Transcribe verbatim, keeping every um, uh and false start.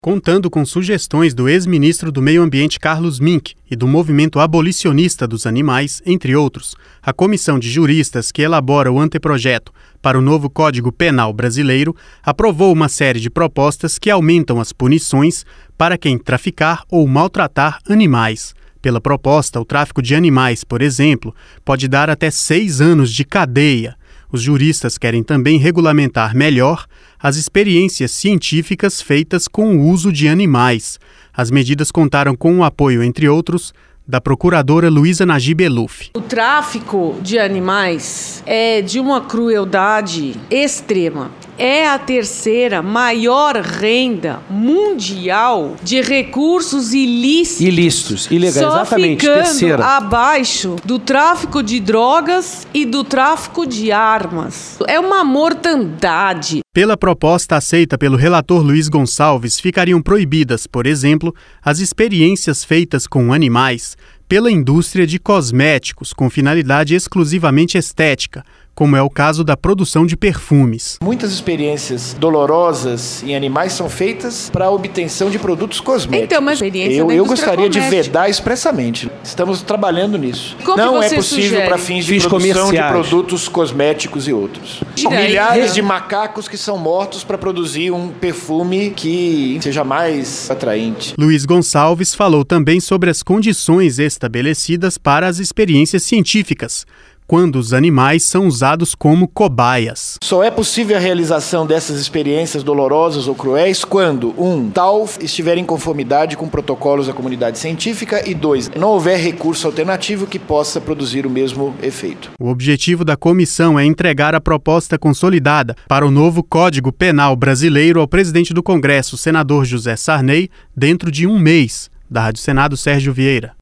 Contando com sugestões do ex-ministro do Meio Ambiente Carlos Mink e do movimento abolicionista dos animais, entre outros, a comissão de juristas que elabora o anteprojeto para o novo Código Penal brasileiro aprovou uma série de propostas que aumentam as punições para quem traficar ou maltratar animais. Pela proposta, o tráfico de animais, por exemplo, pode dar até seis anos de cadeia. Os juristas querem também regulamentar melhor as experiências científicas feitas com o uso de animais. As medidas contaram com o apoio, entre outros, da procuradora Luísa Najib Eluf. O tráfico de animais é de uma crueldade extrema. É a terceira maior renda mundial de recursos ilícitos. Ilícitos, ilegais, só exatamente, ficando terceira. abaixo do tráfico de drogas e do tráfico de armas. É uma mortandade. Pela proposta aceita pelo relator Luiz Gonçalves, ficariam proibidas, por exemplo, as experiências feitas com animais pela indústria de cosméticos com finalidade exclusivamente estética, como é o caso da produção de perfumes. Muitas experiências dolorosas em animais são feitas para a obtenção de produtos cosméticos. Então, uma experiência eu, da eu gostaria de cosmética. vedar expressamente. Estamos trabalhando nisso. Como Não que é você possível sugere? para fins de Fins produção de comerciais. produtos cosméticos e outros. Tira aí. Milhares de macacos que são mortos para produzir um perfume que seja mais atraente. Luiz Gonçalves falou também sobre as condições estabelecidas para as experiências científicas, quando os animais são usados como cobaias. Só é possível a realização dessas experiências dolorosas ou cruéis quando, um, tal estiver em conformidade com protocolos da comunidade científica e, dois, não houver recurso alternativo que possa produzir o mesmo efeito. O objetivo da comissão é entregar a proposta consolidada para o novo Código Penal brasileiro ao presidente do Congresso, senador José Sarney, dentro de um mês. Da Rádio Senado, Sérgio Vieira.